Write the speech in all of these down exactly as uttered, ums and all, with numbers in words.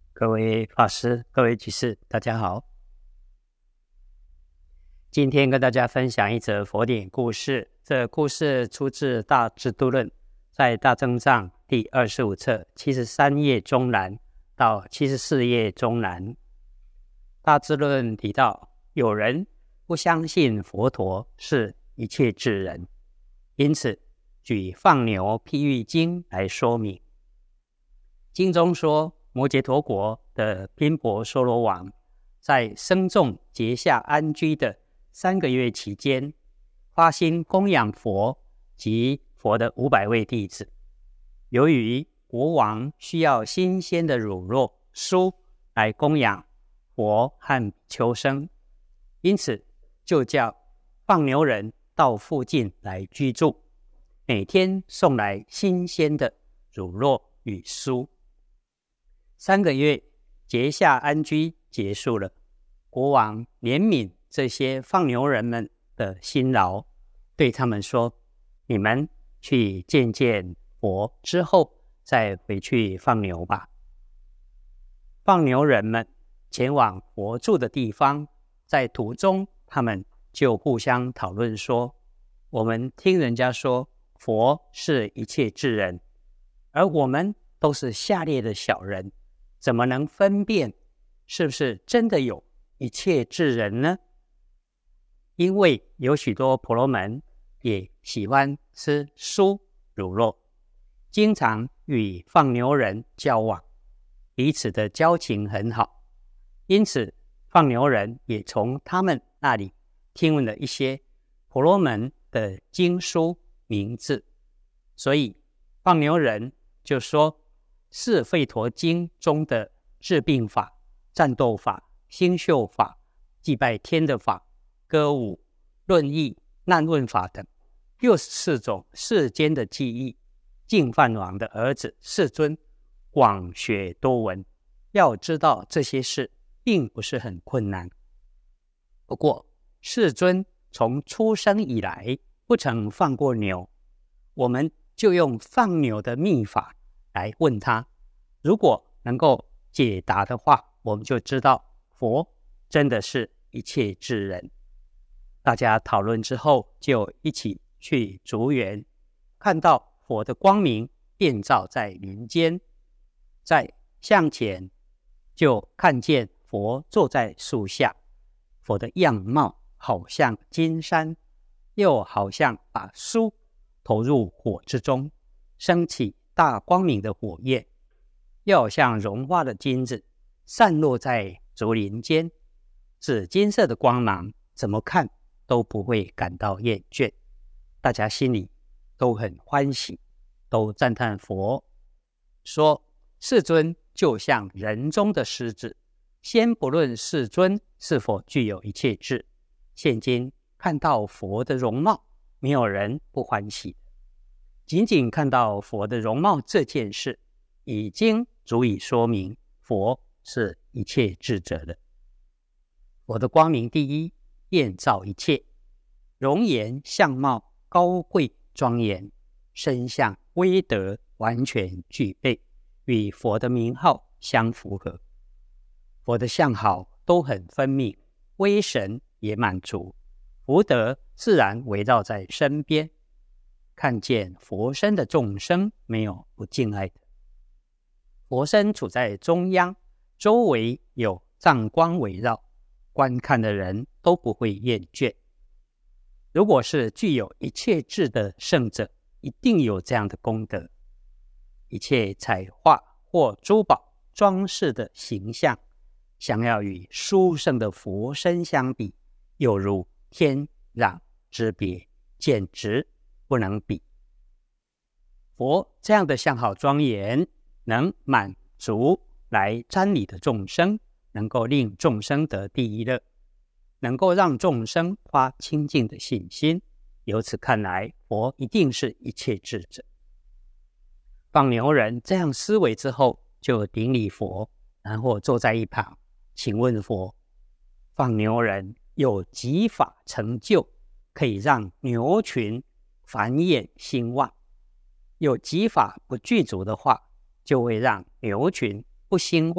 各位法师、各位居士，大家好。今天跟大家分享一则佛典故事。这故事出自《大智度论》，在大正藏第二十五册七十三页中南到七十四页中南。大智论提到，有人不相信佛陀是一切智人，因此举放牛譬喻经来说明。经中说，摩羯陀国的宾婆娑罗王在僧众结下安居的三个月期间，发心供养佛及佛的五百位弟子。由于国王需要新鲜的乳酪酥来供养佛和求生，因此就叫放牛人到附近来居住，每天送来新鲜的乳酪与酥。三个月结下安居结束了，国王怜悯这些放牛人们的辛劳，对他们说：你们去见见佛之后再回去放牛吧。放牛人们前往佛住的地方，在途中他们就互相讨论说，我们听人家说佛是一切智人，而我们都是下列的小人，怎么能分辨是不是真的有一切智人呢？因为有许多婆罗门也喜欢吃酥乳酪，经常与放牛人交往，彼此的交情很好，因此放牛人也从他们那里听闻了一些婆罗门的经书名字，所以放牛人就说，是吠陀经中的治病法、战斗法、星宿法、祭拜天的法、歌舞、论议、难问法等六十四种世间的技艺，净饭王的儿子世尊广学多闻。要知道这些事并不是很困难，不过世尊从出生以来不曾放过牛，我们就用放牛的秘法来问他，如果能够解答的话，我们就知道佛真的是一切智人。大家讨论之后，就一起去竹园，看到佛的光明遍照在林间，在向前就看见佛坐在树下，佛的样貌好像金山，又好像把酥投入火之中，升起大光明的火焰，又好像融化的金子散落在竹林间，紫金色的光芒怎么看都不会感到厌倦。大家心里都很欢喜，都赞叹佛，说世尊就像人中的狮子。先不论世尊是否具有一切智，现今看到佛的容貌，没有人不欢喜。仅仅看到佛的容貌这件事，已经足以说明佛是一切智者了。佛的光明第一，遍照一切，容颜相貌高贵庄严，身相威德完全具备，与佛的名号相符合。佛的相好都很分明，威神也满足，福德自然围绕在身边。看见佛身的众生没有不敬爱的，佛身处在中央，周围有藏光围绕，观看的人都不会厌倦。如果是具有一切智的圣者，一定有这样的功德。一切彩画或珠宝装饰的形象，想要与殊胜的佛身相比，有如天壤之别，简直不能比。佛这样的相好庄严，能满足来瞻礼的众生，能够令众生得第一乐，能够让众生发清净的信心。由此看来，佛一定是一切智者。放牛人这样思维之后，就顶礼佛，然后坐在一旁，请问佛，放牛人有几法成就，可以让牛群繁衍兴旺？有几法不具足的话，就会让牛群不兴旺、不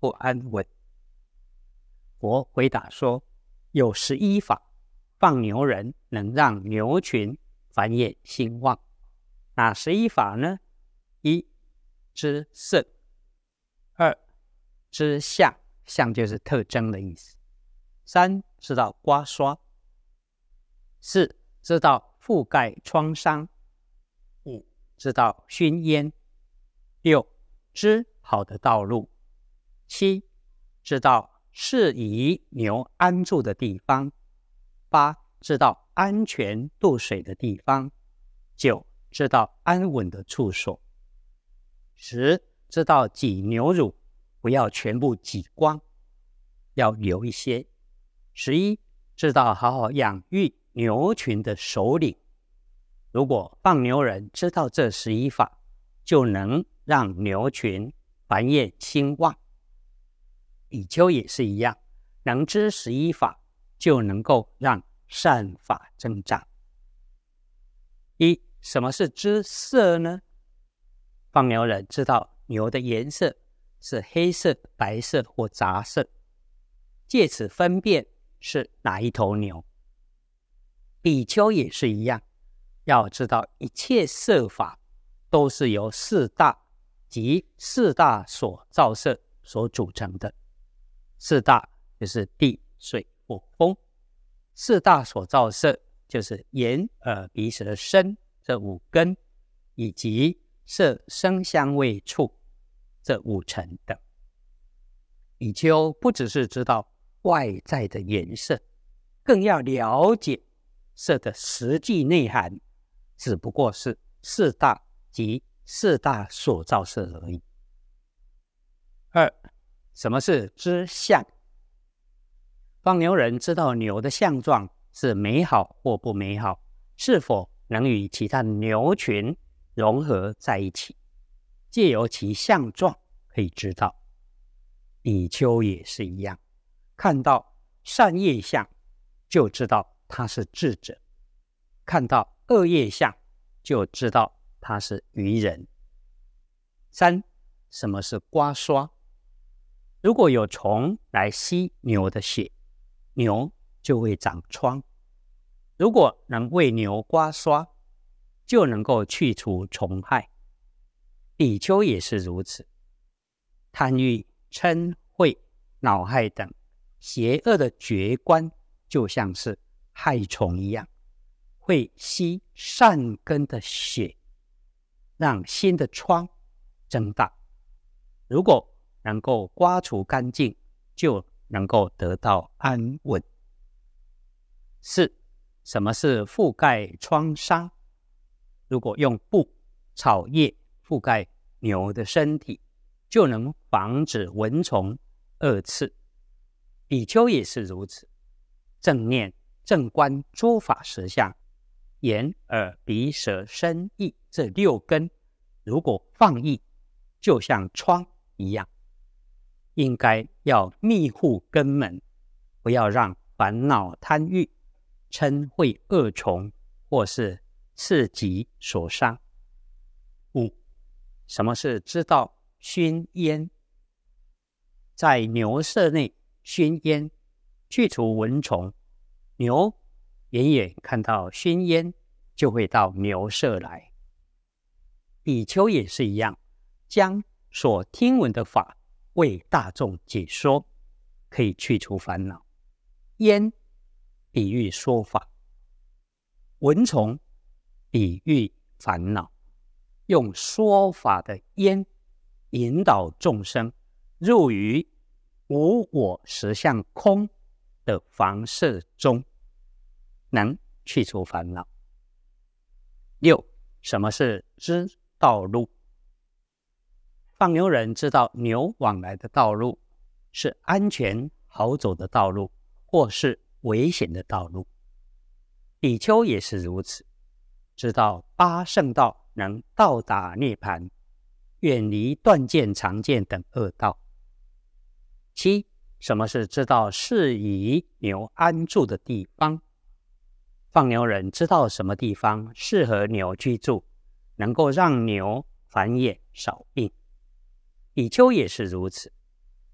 不安稳。佛回答说，有十一法，放牛人能让牛群繁衍兴旺。哪十一法呢？一、知色；二、知相，相就是特征的意思；三、知道刮刷；四、知道覆盖创伤；五、知道熏烟；六、知好的道路；七、知道适宜牛安住的地方；八、知道安全渡水的地方；九、知道安稳的处所；十、知道挤牛乳不要全部挤光，要留一些；十一、知道好好养育牛群的首领。如果放牛人知道这十一法，就能让牛群繁衍兴旺。比丘也是一样，能知十一法，就能够让善法增长。一、什么是知色呢？放牛人知道牛的颜色是黑色、白色或杂色，借此分辨是哪一头牛。比丘也是一样，要知道一切色法都是由四大及四大所造色所组成的。四大就是地、水、火、风，四大所造色就是眼、耳、鼻、舌、身这五根，以及色、声、香、味、触这五尘等。比丘不只是知道外在的颜色，更要了解色的实际内涵，只不过是四大及四大所造色而已。二、什么是知相？放牛人知道牛的相状是美好或不美好，是否能与其他牛群融合在一起，借由其相状可以知道。比丘也是一样，看到善业相就知道他是智者，看到恶业相就知道他是愚人。三、什么是刮刷？如果有虫来吸牛的血，牛就会长疮。如果能为牛刮刷，就能够去除虫害。比丘也是如此，贪欲、嗔恚、恼害等邪恶的觉观，就像是害虫一样，会吸善根的血，让新的疮增大。如果能够刮除干净，就能够得到安稳。四、什么是覆盖创伤？如果用布、草叶覆盖牛的身体，就能防止蚊虫、恶刺。比丘也是如此，正念、正观诸法实相，眼、耳、鼻、舌、身、意这六根，如果放逸，就像疮一样，应该要密护根门，不要让烦恼、贪欲、嗔恚、恶虫或是刺激所伤。五、什么是知道熏烟？在牛舍内熏烟，去除蚊虫。牛远远看到熏烟，就会到牛舍来。比丘也是一样，将所听闻的法为大众解说，可以去除烦恼。烟比喻说法，蚊虫比喻烦恼，用说法的烟引导众生入于无我实相空的房舍中，能去除烦恼。六、什么是知道路？放牛人知道牛往来的道路是安全好走的道路，或是危险的道路。比丘也是如此，知道八圣道能到达涅槃，远离断见、常见等恶道。七、什么是知道适宜牛安住的地方？放牛人知道什么地方适合牛居住，能够让牛繁衍少病。比丘也是如此，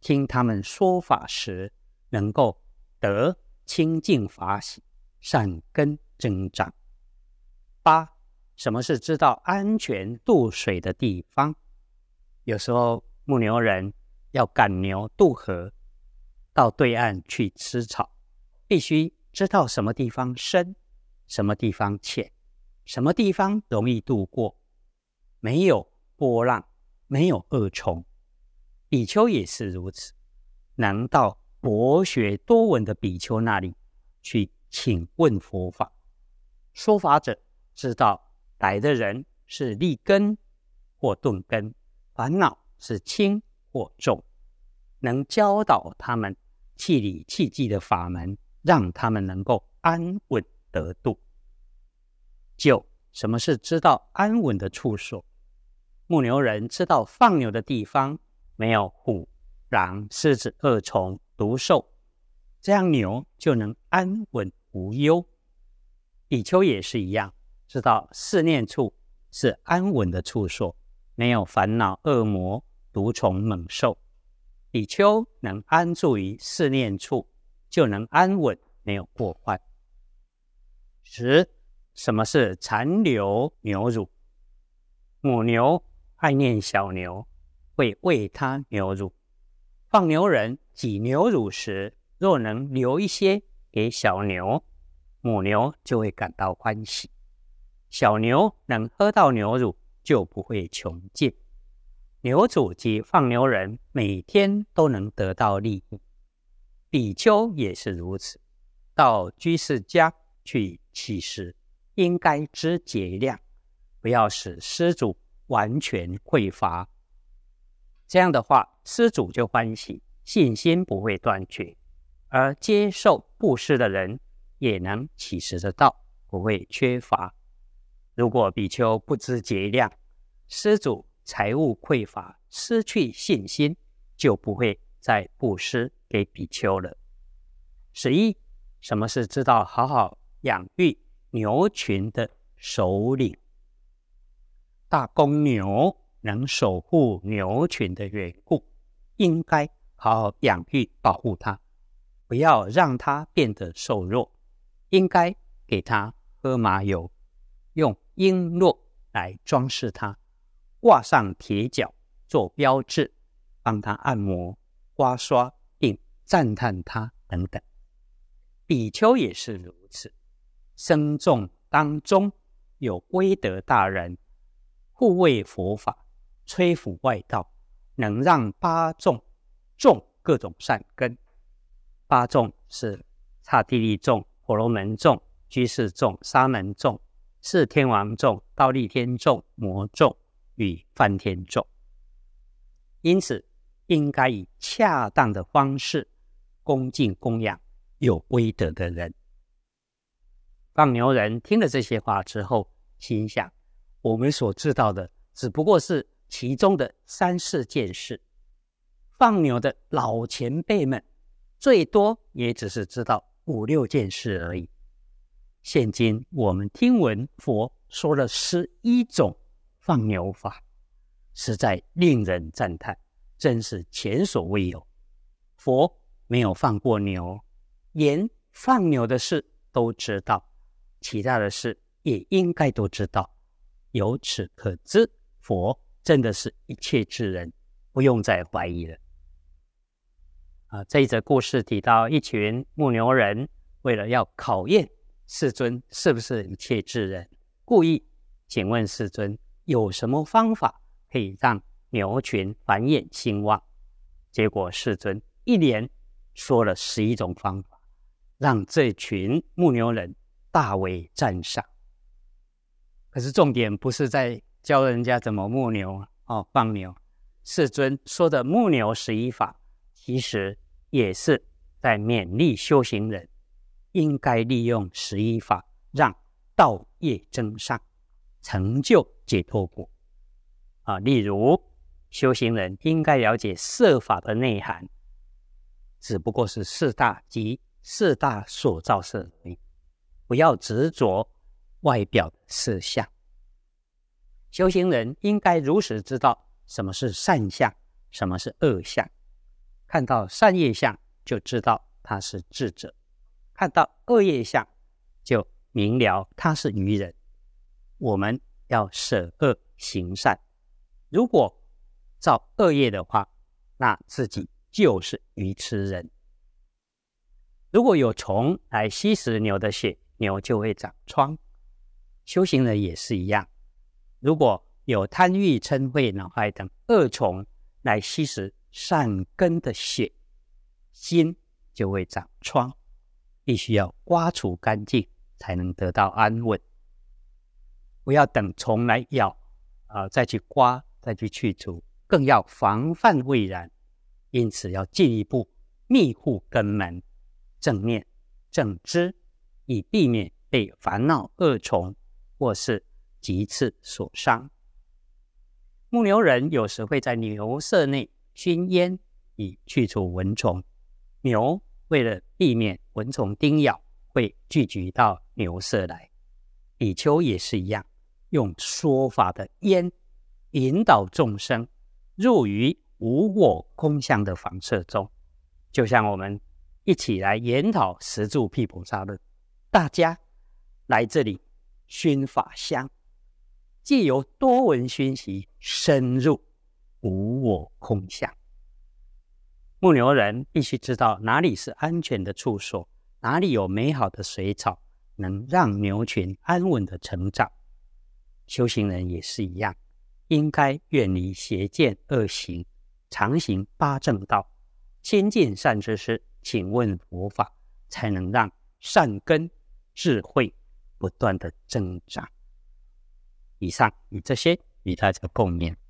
听他们说法时，能够得清净法喜，善根增长。八，什么是知道安全渡水的地方？有时候牧牛人要赶牛渡河，到对岸去吃草，必须知道什么地方深，什么地方浅，什么地方容易渡过，没有波浪，没有恶虫。比丘也是如此，能到博学多闻的比丘那里去请问佛法。说法者知道来的人是利根或钝根，烦恼是轻或重，能教导他们气理气机的法门，让他们能够安稳得度。九，什么是知道安稳的处所？牧牛人知道放牛的地方没有虎、狼、狮子、恶虫、毒兽，这样牛就能安稳无忧。比丘也是一样，知道四念处是安稳的处所，没有烦恼、恶魔、毒虫、猛兽。比丘能安住于四念处，就能安稳，没有过患。十，什么是残留牛乳？母牛爱念小牛，会喂它牛乳。放牛人挤牛乳时，若能留一些给小牛，母牛就会感到欢喜。小牛能喝到牛乳，就不会穷尽。牛主及放牛人每天都能得到利益。比丘也是如此，到居士家去乞食，应该知节量，不要使施主完全匮乏。这样的话，施主就欢喜，信心不会断绝，而接受布施的人也能乞食得到，不会缺乏。如果比丘不知节量，施主财物匮乏，失去信心，就不会再布施给比丘了。十一，什么是知道好好养育牛群的首领？大公牛能守护牛群的缘故，应该好好养育保护它，不要让它变得瘦弱，应该给它喝麻油，用璎珞来装饰它，挂上铁角做标志，帮它按摩、刮刷，并赞叹它等等。比丘也是如此，僧众当中有威德大人，护卫佛法，摧伏外道，能让八众种各种善根。八众是刹帝利众、婆罗门众、居士众、沙门众、四天王众、忉利天众、魔众与梵天众。因此应该以恰当的方式恭敬供养有威德的人。放牛人听了这些话之后，心想，我们所知道的只不过是其中的三四件事，放牛的老前辈们最多也只是知道五六件事而已。现今我们听闻佛说了十一种放牛法，实在令人赞叹，真是前所未有。佛没有放过牛，连放牛的事都知道，其他的事也应该都知道。由此可知，佛真的是一切智人，不用再怀疑了。啊，这一则故事提到一群牧牛人为了要考验世尊是不是一切智人，故意请问世尊有什么方法可以让牛群繁衍兴旺。结果世尊一连说了十一种方法，让这群牧牛人大为赞赏。可是重点不是在教人家怎么牧牛、哦、放牛，世尊说的牧牛十一法，其实也是在勉励修行人应该利用十一法，让道业增上，成就解脱果。啊，例如修行人应该了解色法的内涵，只不过是四大及四大所造色而已，不要执着外表的色相。修行人应该如实知道什么是善相，什么是恶相， 看到善业相就知道他是智者，看到恶业相就明了他是愚人。我们要舍恶行善，如果造恶业的话，那自己就是愚痴人。如果有虫来吸食牛的血，牛就会长疮。修行人也是一样，如果有贪欲、嗔恚、恼害等恶虫来吸食善根的血，心就会长疮，必须要刮除干净才能得到安稳。不要等虫来咬、呃、再去刮再去去除，更要防范未然。因此要进一步密护根门，正念正知，以避免被烦恼恶虫或是棘刺所伤。牧牛人有时会在牛舍内熏烟以去除蚊虫，牛为了避免蚊虫叮咬，会聚集到牛舍来。比丘也是一样，用说法的烟引导众生入于无我空相的房舍中。就像我们一起来研讨十住毗婆沙论，大家来这里熏法香，藉由多闻熏习，深入无我空相。牧牛人必须知道哪里是安全的处所，哪里有美好的水草，能让牛群安稳的成长。修行人也是一样，应该远离邪见恶行，常行八正道，亲近善知识，请问佛法，才能让善根智慧不断的增长。以上以这些与大家共勉。